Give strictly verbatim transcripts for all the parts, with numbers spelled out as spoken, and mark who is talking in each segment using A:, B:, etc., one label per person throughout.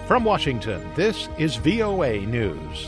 A: From Washington, this is V O A News.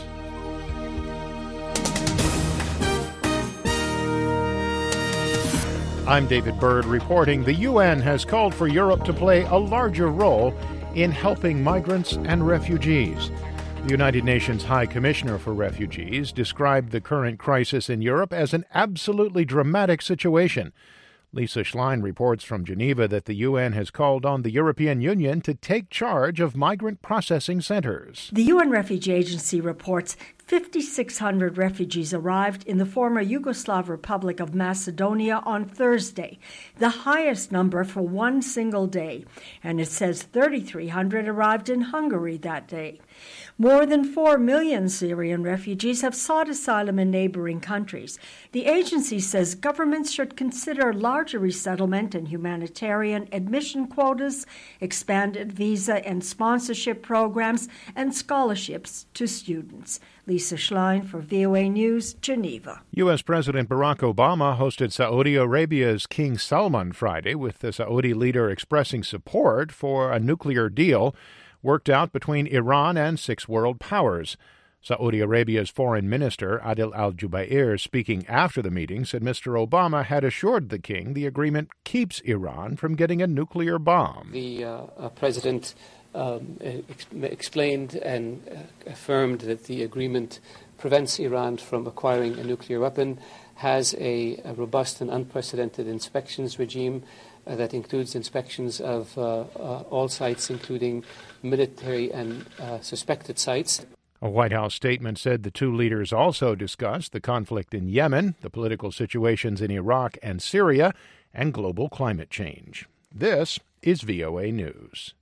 A: I'm David Byrd reporting the U N has called for Europe to play a larger role in helping migrants and refugees. The United Nations High Commissioner for Refugees described the current crisis in Europe as an absolutely dramatic situation. Lisa Schlein reports from Geneva that the U N has called on the European Union to take charge of migrant processing centers.
B: The U N Refugee Agency reports five thousand six hundred refugees arrived in the former Yugoslav Republic of Macedonia on Thursday, the highest number for one single day, and it says three thousand three hundred arrived in Hungary that day. More than four million Syrian refugees have sought asylum in neighboring countries. The agency says governments should consider larger resettlement and humanitarian admission quotas, expanded visa and sponsorship programs, and scholarships to students. Lisa Schlein for V O A News, Geneva.
A: U S. President Barack Obama hosted Saudi Arabia's King Salman Friday, with the Saudi leader expressing support for a nuclear deal worked out between Iran and six world powers. Saudi Arabia's foreign minister, Adil al-Jubair, speaking after the meeting, said Mister Obama had assured the king the agreement keeps Iran from getting a nuclear bomb.
C: The uh, uh, president um, ex- explained and uh, affirmed that the agreement prevents Iran from acquiring a nuclear weapon, has a, a robust and unprecedented inspections regime uh, that includes inspections of uh, uh, all sites, including military and uh, suspected sites.
A: A White House statement said the two leaders also discussed the conflict in Yemen, the political situations in Iraq and Syria, and global climate change. This is V O A News.